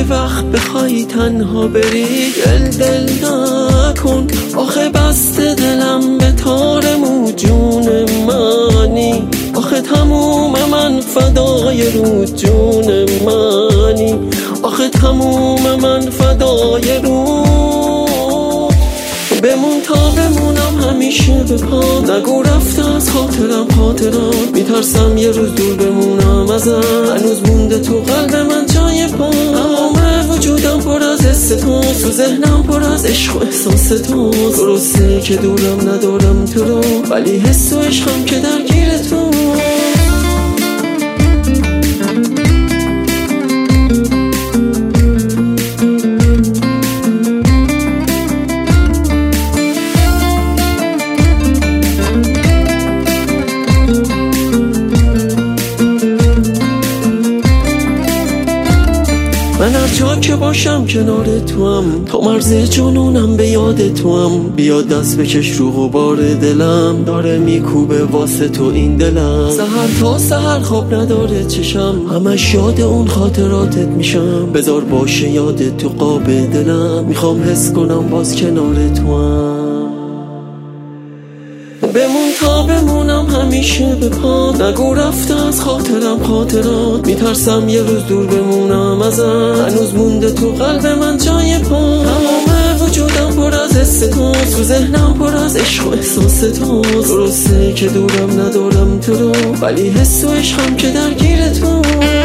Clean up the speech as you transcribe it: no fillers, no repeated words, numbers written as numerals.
یه وقت بخوای تنها بری دل نکن، آخه بسته دلم به تارمو جون منی، آخه تموم من فدای رو جون منی، آخه تموم من فدای رو. بمون تا بمونم همیشه به پا، نگو رفته از خاطرم میترسم یه روز دور بمونم ازم، هنوز مونده تو قلب من جای پا، تمام وجودم پر از حس تو، تو ذهنم پر از عشق و احساس تو، درسته که دورم ندارم تو رو، ولی حس و عشقم که درگیر تو. من هر جا که باشم کنار تو هم، تو مرز جنونم به یاد تو هم، بیا دست بکش رو غبار دلم، داره میکوبه واسه تو این دلم، سحر تا سحر خواب نداره چشم، همش یاد اون خاطراتت میشم، بذار باشه یاد تو قاب دلم، میخوام حس کنم باز کنار تو هم. بمون تا بمونم همیشه به پا، نگو رفته از خاطرات، میترسم یه روز دور بمونم ازم، هنوز مونده تو قلب من جای پا، تمام وجودم پر از حس تو، تو ذهنم پر از عشق و احساس تو، درسته که دورم ندارم تو رو، ولی حس و عشقم که درگیر تو.